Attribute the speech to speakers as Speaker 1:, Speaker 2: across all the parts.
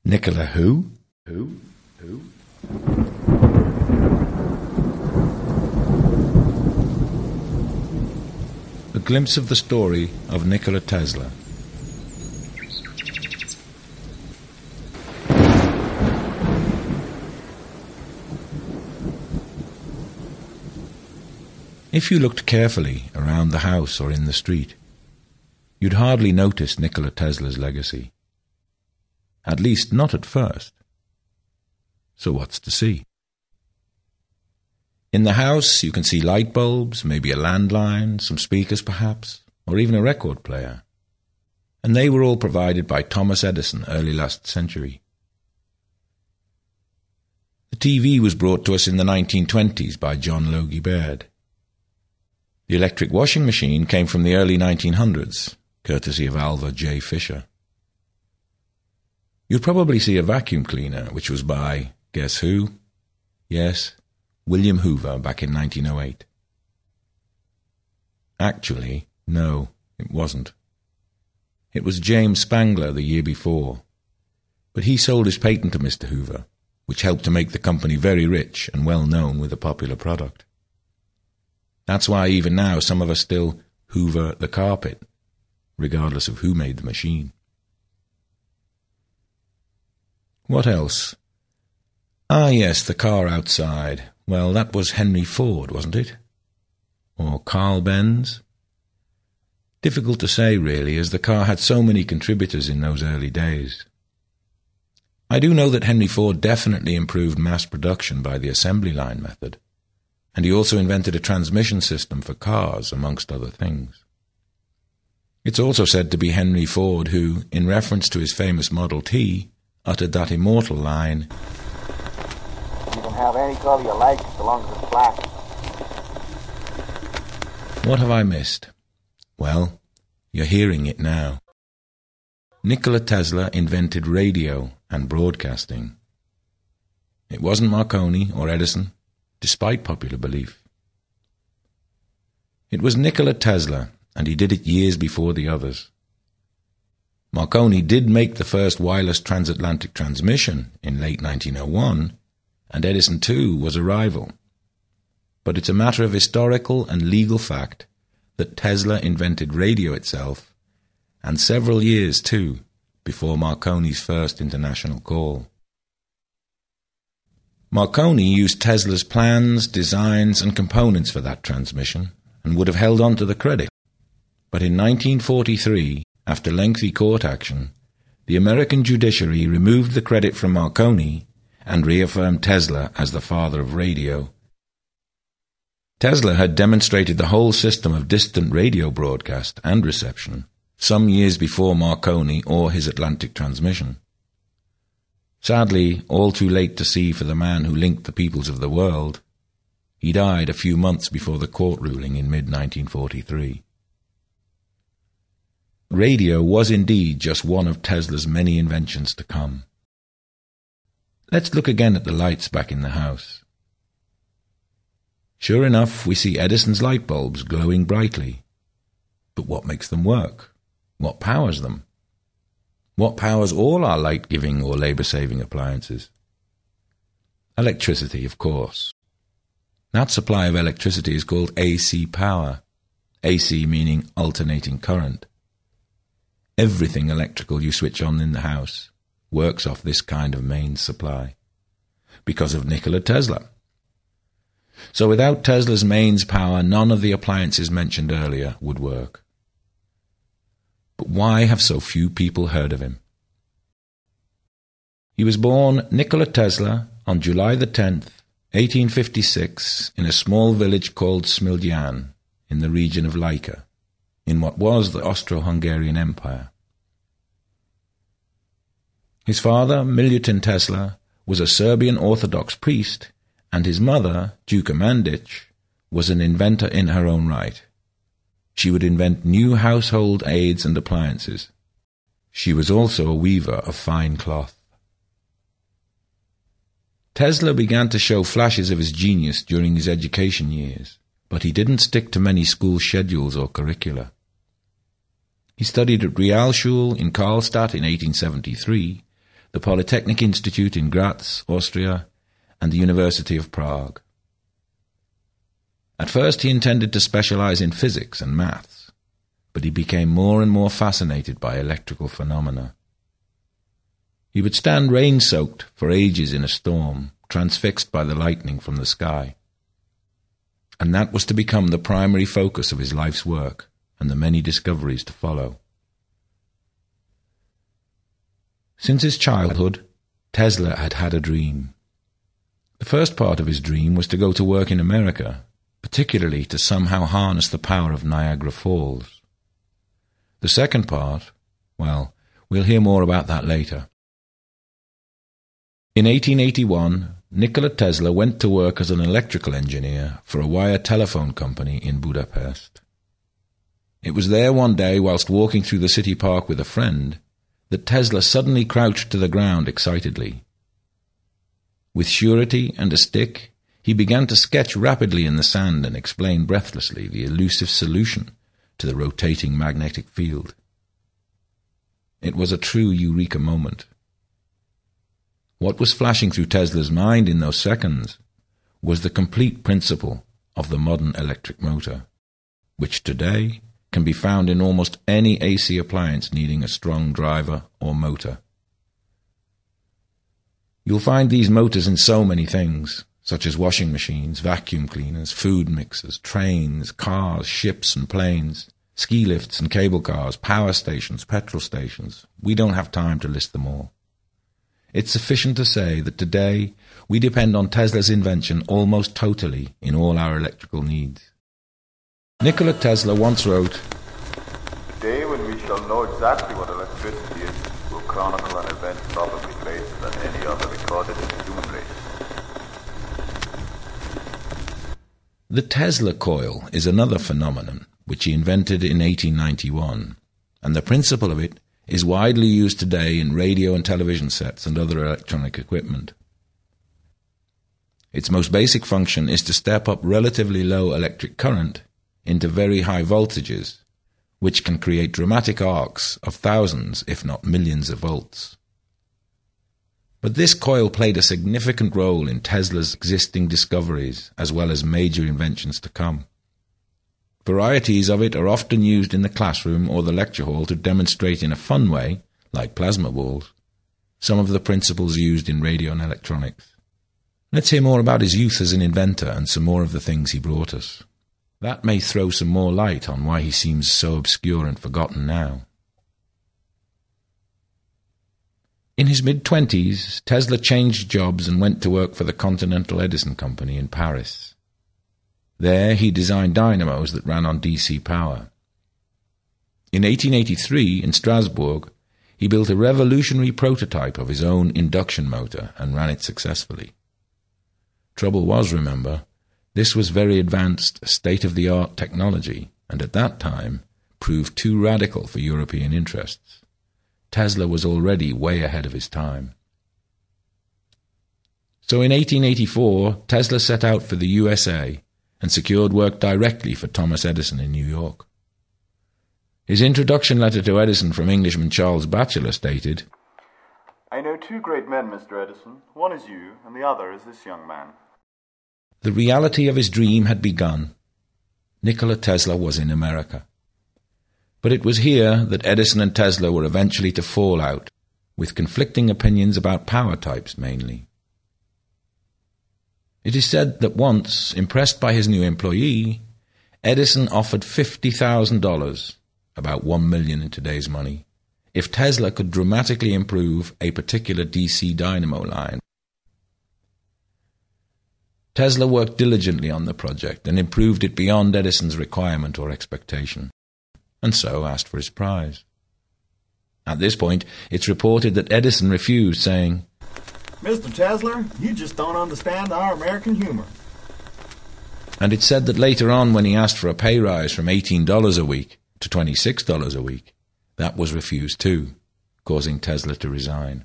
Speaker 1: Nikola who?
Speaker 2: Who?
Speaker 1: A glimpse of the story of Nikola Tesla. If you looked carefully around the house or in the street, you'd hardly notice Nikola Tesla's legacy. At least not at first. So what's to see? In the house you can see light bulbs, maybe a landline, some speakers perhaps, or even a record player. And they were all provided by Thomas Edison early last century. The TV was brought to us in the 1920s by John Logie Baird. The electric washing machine came from the early 1900s, courtesy of Alva J. Fisher. You'd probably see a vacuum cleaner, which was by, guess who? Yes, William Hoover back in 1908. Actually, no, it wasn't. It was James Spangler the year before, but he sold his patent to Mr. Hoover, which helped to make the company very rich and well known with a popular product. That's why even now some of us still Hoover the carpet, regardless of who made the machine. What else? Ah, yes, the car outside. Well, that was Henry Ford, wasn't it? Or Carl Benz? Difficult to say, really, as the car had so many contributors in those early days. I do know that Henry Ford definitely improved mass production by the assembly line method, and he also invented a transmission system for cars, amongst other things. It's also said to be Henry Ford who, in reference to his famous Model T, uttered that immortal line,
Speaker 2: "You can have any colour you like as long as it's black."
Speaker 1: What have I missed? Well, you're hearing it now. Nikola Tesla invented radio and broadcasting. It wasn't Marconi or Edison, despite popular belief. It was Nikola Tesla, and he did it years before the others. Marconi did make the first wireless transatlantic transmission in late 1901, and Edison too was a rival. But it's a matter of historical and legal fact that Tesla invented radio itself, and several years too, before Marconi's first international call. Marconi used Tesla's plans, designs, and components for that transmission, and would have held on to the credit. But in 1943, after lengthy court action, the American judiciary removed the credit from Marconi and reaffirmed Tesla as the father of radio. Tesla had demonstrated the whole system of distant radio broadcast and reception some years before Marconi or his Atlantic transmission. Sadly, all too late to see for the man who linked the peoples of the world. He died a few months before the court ruling in mid-1943. Radio was indeed just one of Tesla's many inventions to come. Let's look again at the lights back in the house. Sure enough, we see Edison's light bulbs glowing brightly. But what makes them work? What powers them? What powers all our light-giving or labour-saving appliances? Electricity, of course. That supply of electricity is called AC power, AC meaning alternating current. Everything electrical you switch on in the house works off this kind of mains supply, because of Nikola Tesla. So without Tesla's mains power, none of the appliances mentioned earlier would work. But why have so few people heard of him? He was born Nikola Tesla on July the 10th, 1856, in a small village called Smiljan, in the region of Laika, in what was the Austro-Hungarian Empire. His father, Milutin Tesla, was a Serbian Orthodox priest, and his mother, Duka Mandic, was an inventor in her own right. She would invent new household aids and appliances. She was also a weaver of fine cloth. Tesla began to show flashes of his genius during his education years, but he didn't stick to many school schedules or curricula. He studied at Realschule in Karlstadt in 1873, the Polytechnic Institute in Graz, Austria, and the University of Prague. At first he intended to specialize in physics and maths, but he became more and more fascinated by electrical phenomena. He would stand rain-soaked for ages in a storm, transfixed by the lightning from the sky. And that was to become the primary focus of his life's work and the many discoveries to follow. Since his childhood, Tesla had had a dream. The first part of his dream was to go to work in America, particularly to somehow harness the power of Niagara Falls. The second part, well, we'll hear more about that later. In 1881, Nikola Tesla went to work as an electrical engineer for a wire telephone company in Budapest. It was there one day, whilst walking through the city park with a friend, that Tesla suddenly crouched to the ground excitedly. With surety and a stick, he began to sketch rapidly in the sand and explain breathlessly the elusive solution to the rotating magnetic field. It was a true eureka moment. What was flashing through Tesla's mind in those seconds was the complete principle of the modern electric motor, which today can be found in almost any AC appliance needing a strong driver or motor. You'll find these motors in so many things, such as washing machines, vacuum cleaners, food mixers, trains, cars, ships and planes, ski lifts and cable cars, power stations, petrol stations. We don't have time to list them all. It's sufficient to say that today we depend on Tesla's invention almost totally in all our electrical needs. Nikola Tesla once wrote,
Speaker 2: "The day when we shall know exactly what electricity is will chronicle an event probably greater than any other recorded in the human race."
Speaker 1: The Tesla coil is another phenomenon which he invented in 1891, and the principle of it is widely used today in radio and television sets and other electronic equipment. Its most basic function is to step up relatively low electric current into very high voltages, which can create dramatic arcs of thousands, if not millions of volts. But this coil played a significant role in Tesla's existing discoveries as well as major inventions to come. Varieties of it are often used in the classroom or the lecture hall to demonstrate in a fun way, like plasma balls, some of the principles used in radio and electronics. Let's hear more about his youth as an inventor and some more of the things he brought us. That may throw some more light on why he seems so obscure and forgotten now. In his mid-20s, Tesla changed jobs and went to work for the Continental Edison Company in Paris. There he designed dynamos that ran on DC power. In 1883, in Strasbourg, he built a revolutionary prototype of his own induction motor and ran it successfully. Trouble was, remember, this was very advanced, state-of-the-art technology, and at that time proved too radical for European interests. Tesla was already way ahead of his time. So in 1884, Tesla set out for the USA and secured work directly for Thomas Edison in New York. His introduction letter to Edison from Englishman Charles Batchelor stated,
Speaker 2: "I know two great men, Mr. Edison. One is you, and the other is this young man."
Speaker 1: The reality of his dream had begun. Nikola Tesla was in America. But it was here that Edison and Tesla were eventually to fall out, with conflicting opinions about power types mainly. It is said that once, impressed by his new employee, Edison offered $50,000, about $1 million in today's money, if Tesla could dramatically improve a particular DC dynamo line. Tesla worked diligently on the project and improved it beyond Edison's requirement or expectation, and so asked for his prize. At this point, it's reported that Edison refused, saying,
Speaker 3: "Mr. Tesla, you just don't understand our American humor."
Speaker 1: And it's said that later on, when he asked for a pay rise from $18 a week to $26 a week, that was refused too, causing Tesla to resign.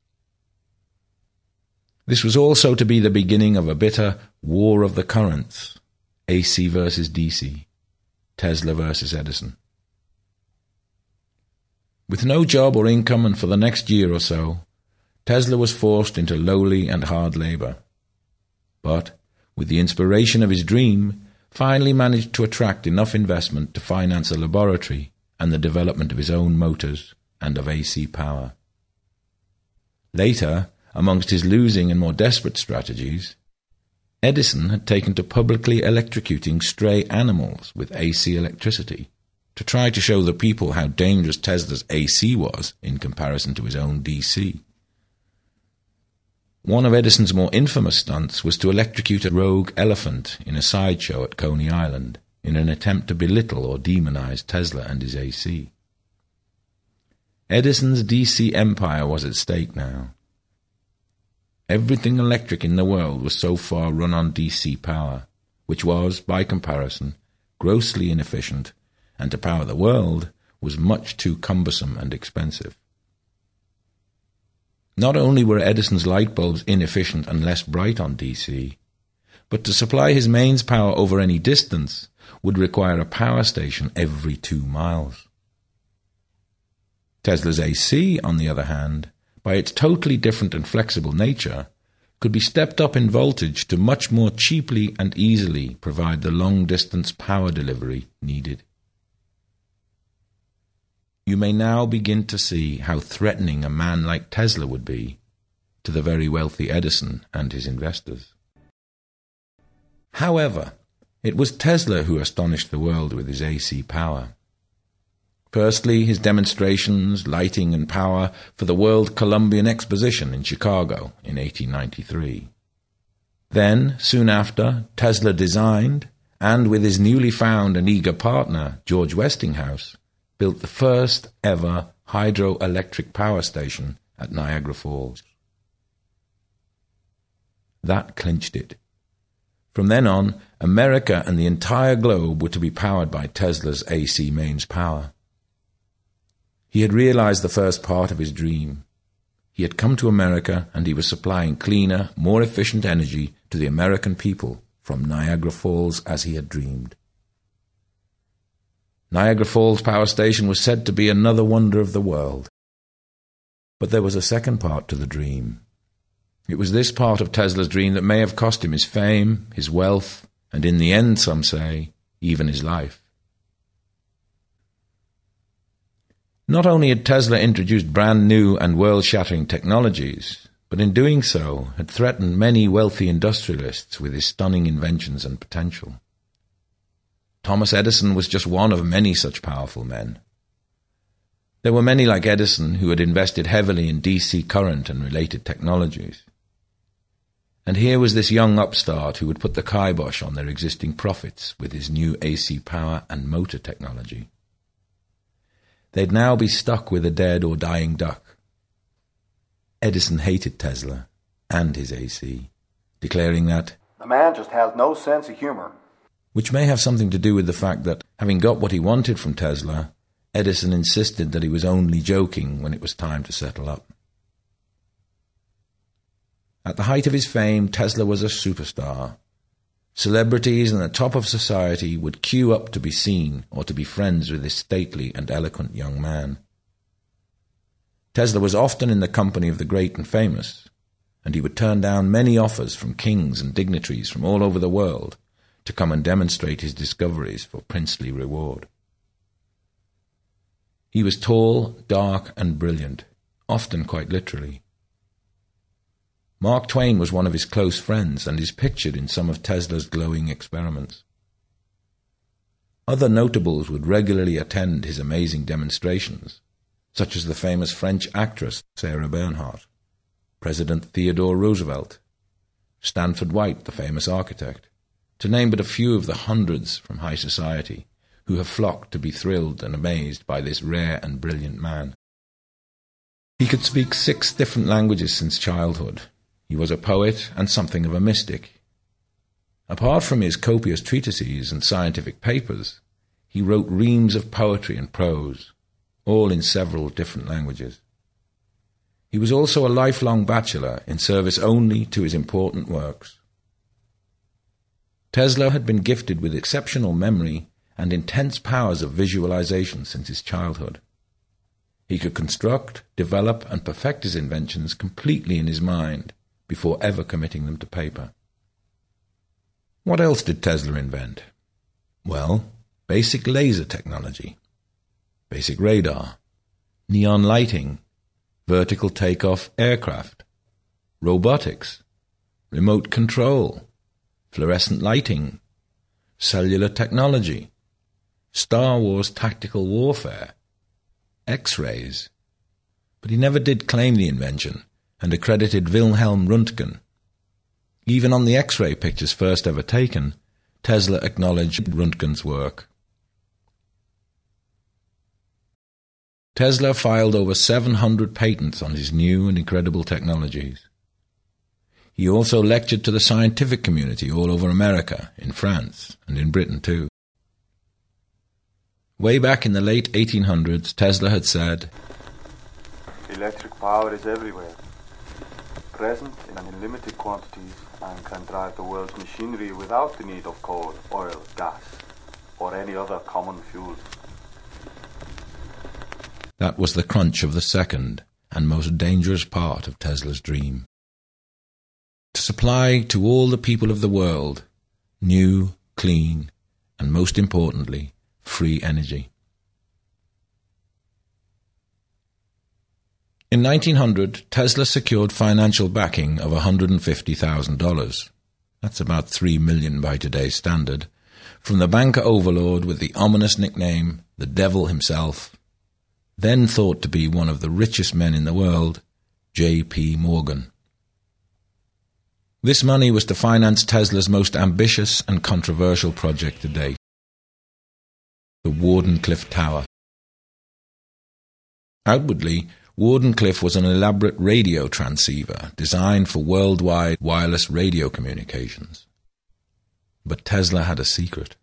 Speaker 1: This was also to be the beginning of a bitter war of the currents, AC versus DC, Tesla versus Edison. With no job or income and for the next year or so, Tesla was forced into lowly and hard labor. But, with the inspiration of his dream, finally managed to attract enough investment to finance a laboratory and the development of his own motors and of AC power. Later, amongst his losing and more desperate strategies, Edison had taken to publicly electrocuting stray animals with AC electricity to try to show the people how dangerous Tesla's AC was in comparison to his own DC. One of Edison's more infamous stunts was to electrocute a rogue elephant in a sideshow at Coney Island in an attempt to belittle or demonize Tesla and his AC. Edison's DC empire was at stake now. Everything electric in the world was so far run on DC power, which was, by comparison, grossly inefficient, and to power the world was much too cumbersome and expensive. Not only were Edison's light bulbs inefficient and less bright on DC, but to supply his mains power over any distance would require a power station every 2 miles. Tesla's AC, on the other hand, by its totally different and flexible nature, could be stepped up in voltage to much more cheaply and easily provide the long-distance power delivery needed. You may now begin to see how threatening a man like Tesla would be to the very wealthy Edison and his investors. However, it was Tesla who astonished the world with his AC power. Firstly, his demonstrations, lighting and power for the World Columbian Exposition in Chicago in 1893. Then, soon after, Tesla designed, and with his newly found and eager partner, George Westinghouse, built the first ever hydroelectric power station at Niagara Falls. That clinched it. From then on, America and the entire globe were to be powered by Tesla's AC mains power. He had realized the first part of his dream. He had come to America and he was supplying cleaner, more efficient energy to the American people from Niagara Falls as he had dreamed. Niagara Falls Power Station was said to be another wonder of the world. But there was a second part to the dream. It was this part of Tesla's dream that may have cost him his fame, his wealth, and in the end, some say, even his life. Not only had Tesla introduced brand new and world-shattering technologies, but in doing so had threatened many wealthy industrialists with his stunning inventions and potential. Thomas Edison was just one of many such powerful men. There were many like Edison who had invested heavily in DC current and related technologies. And here was this young upstart who would put the kibosh on their existing profits with his new AC power and motor technology. They'd now be stuck with a dead or dying duck. Edison hated Tesla and his AC, declaring that
Speaker 3: the man just has no sense of humor.
Speaker 1: Which may have something to do with the fact that, having got what he wanted from Tesla, Edison insisted that he was only joking when it was time to settle up. At the height of his fame, Tesla was a superstar. Celebrities and the top of society would queue up to be seen or to be friends with this stately and eloquent young man. Tesla was often in the company of the great and famous, and he would turn down many offers from kings and dignitaries from all over the world to come and demonstrate his discoveries for princely reward. He was tall, dark, and brilliant, often quite literally. Mark Twain was one of his close friends and is pictured in some of Tesla's glowing experiments. Other notables would regularly attend his amazing demonstrations, such as the famous French actress Sarah Bernhardt, President Theodore Roosevelt, Stanford White, the famous architect, to name but a few of the hundreds from high society who have flocked to be thrilled and amazed by this rare and brilliant man. He could speak 6 different languages since childhood. He was a poet and something of a mystic. Apart from his copious treatises and scientific papers, he wrote reams of poetry and prose, all in several different languages. He was also a lifelong bachelor in service only to his important works. Tesla had been gifted with exceptional memory and intense powers of visualization since his childhood. He could construct, develop, and perfect his inventions completely in his mind before ever committing them to paper. What else did Tesla invent? Well, basic laser technology, basic radar, neon lighting, vertical takeoff aircraft, robotics, remote control, fluorescent lighting, cellular technology, Star Wars tactical warfare, X-rays. But he never did claim the invention and accredited Wilhelm Röntgen. Even on the X-ray pictures first ever taken, Tesla acknowledged Röntgen's work. Tesla filed over 700 patents on his new and incredible technologies. He also lectured to the scientific community all over America, in France, and in Britain too. Way back in the late 1800s, Tesla had said,
Speaker 2: "Electric power is everywhere, present in unlimited quantities, and can drive the world's machinery without the need of coal, oil, gas, or any other common fuel."
Speaker 1: That was the crunch of the second and most dangerous part of Tesla's dream. To supply to all the people of the world new, clean, and most importantly, free energy. In 1900, Tesla secured financial backing of $150,000. That's about $3 million by today's standard, from the banker overlord with the ominous nickname, the Devil himself, then thought to be one of the richest men in the world, J.P. Morgan. This money was to finance Tesla's most ambitious and controversial project to date, the Wardenclyffe Tower. Outwardly, Wardenclyffe was an elaborate radio transceiver designed for worldwide wireless radio communications. But Tesla had a secret.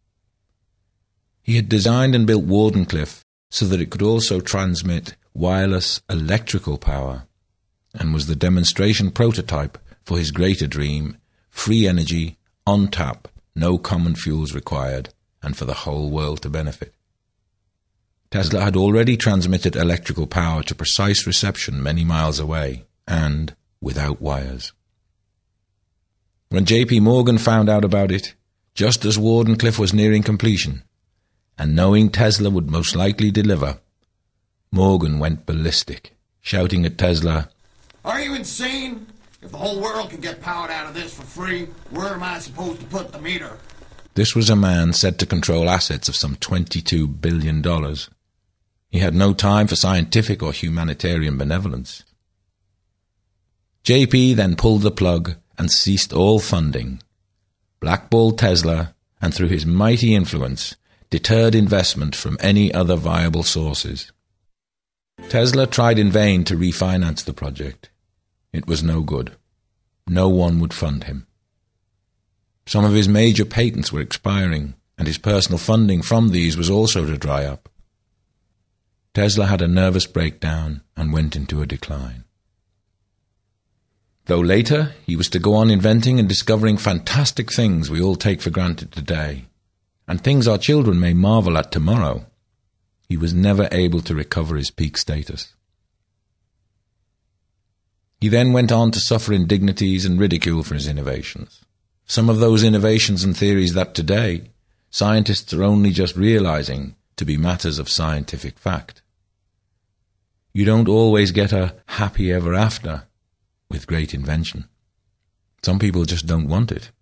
Speaker 1: He had designed and built Wardenclyffe so that it could also transmit wireless electrical power, and was the demonstration prototype for his greater dream, free energy, on tap, no common fuels required, and for the whole world to benefit. Tesla had already transmitted electrical power to precise reception many miles away, and without wires. When J.P. Morgan found out about it, just as Wardenclyffe was nearing completion, and knowing Tesla would most likely deliver, Morgan went ballistic, shouting at Tesla,
Speaker 4: "Are you insane? If the whole world can get powered out of this for free, where am I supposed to put the meter?"
Speaker 1: This was a man said to control assets of some $22 billion. He had no time for scientific or humanitarian benevolence. JP then pulled the plug and ceased all funding, blackballed Tesla, and through his mighty influence, deterred investment from any other viable sources. Tesla tried in vain to refinance the project. It was no good. No one would fund him. Some of his major patents were expiring, and his personal funding from these was also to dry up. Tesla had a nervous breakdown and went into a decline. Though later he was to go on inventing and discovering fantastic things we all take for granted today, and things our children may marvel at tomorrow, he was never able to recover his peak status. He then went on to suffer indignities and ridicule for his innovations. Some of those innovations and theories that today scientists are only just realizing to be matters of scientific fact. You don't always get a happy ever after with great invention. Some people just don't want it.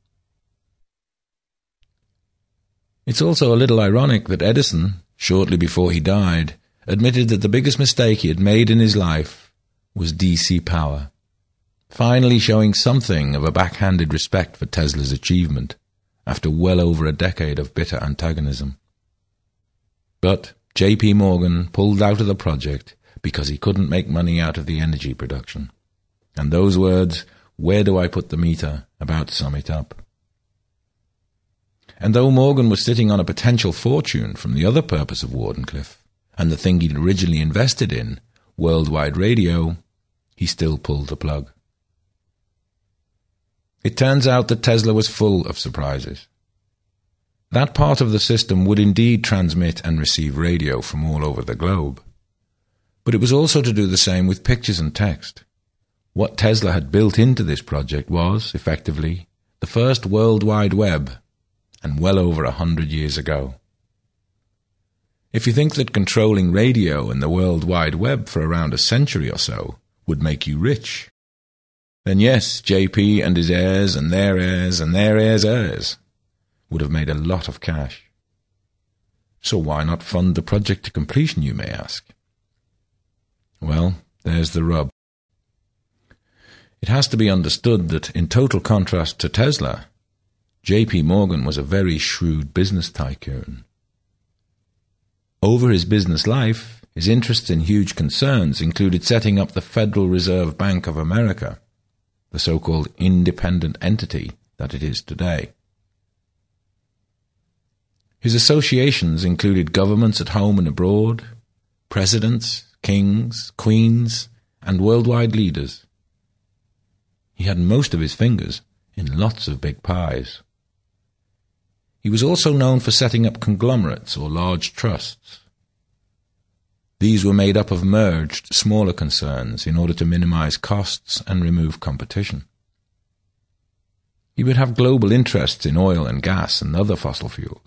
Speaker 1: It's also a little ironic that Edison, shortly before he died, admitted that the biggest mistake he had made in his life was DC power, finally showing something of a backhanded respect for Tesla's achievement after well over a decade of bitter antagonism. But J.P. Morgan pulled out of the project because he couldn't make money out of the energy production. And those words, "Where do I put the meter?" about sum it up. And though Morgan was sitting on a potential fortune from the other purpose of Wardenclyffe, and the thing he'd originally invested in, worldwide radio, he still pulled the plug. It turns out that Tesla was full of surprises. That part of the system would indeed transmit and receive radio from all over the globe. But it was also to do the same with pictures and text. What Tesla had built into this project was, effectively, the first World Wide Web, and well over 100 years ago. If you think that controlling radio and the World Wide Web for around a century or so would make you rich, then yes, JP and his heirs and their heirs and their heirs' heirs would have made a lot of cash. So why not fund the project to completion, you may ask? Well, there's the rub. It has to be understood that, in total contrast to Tesla, J.P. Morgan was a very shrewd business tycoon. Over his business life, his interests in huge concerns included setting up the Federal Reserve Bank of America, the so-called independent entity that it is today. His associations included governments at home and abroad, presidents, kings, queens, and worldwide leaders. He had most of his fingers in lots of big pies. He was also known for setting up conglomerates or large trusts. These were made up of merged, smaller concerns in order to minimize costs and remove competition. He would have global interests in oil and gas and other fossil fuels.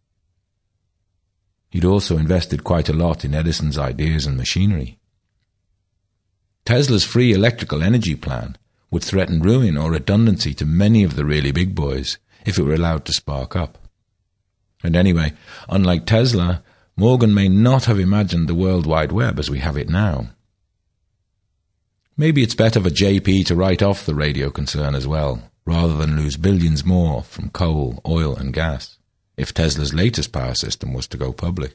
Speaker 1: He'd also invested quite a lot in Edison's ideas and machinery. Tesla's free electrical energy plan would threaten ruin or redundancy to many of the really big boys if it were allowed to spark up. And anyway, unlike Tesla, Morgan may not have imagined the World Wide Web as we have it now. Maybe it's better for JP to write off the radio concern as well, rather than lose billions more from coal, oil and gas, if Tesla's latest power system was to go public.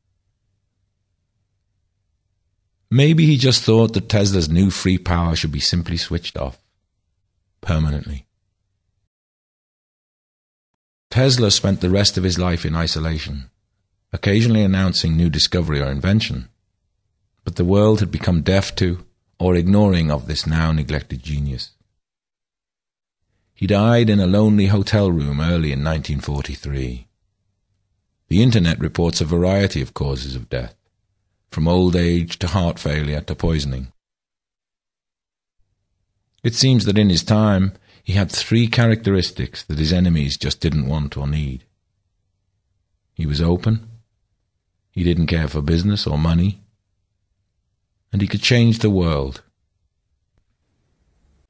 Speaker 1: Maybe he just thought that Tesla's new free power should be simply switched off, permanently. Tesla spent the rest of his life in isolation, occasionally announcing new discovery or invention, but the world had become deaf to or ignoring of this now neglected genius. He died in a lonely hotel room early in 1943. The Internet reports a variety of causes of death, from old age to heart failure to poisoning. It seems that in his time, he had 3 characteristics that his enemies just didn't want or need. He was open, he didn't care for business or money, and he could change the world.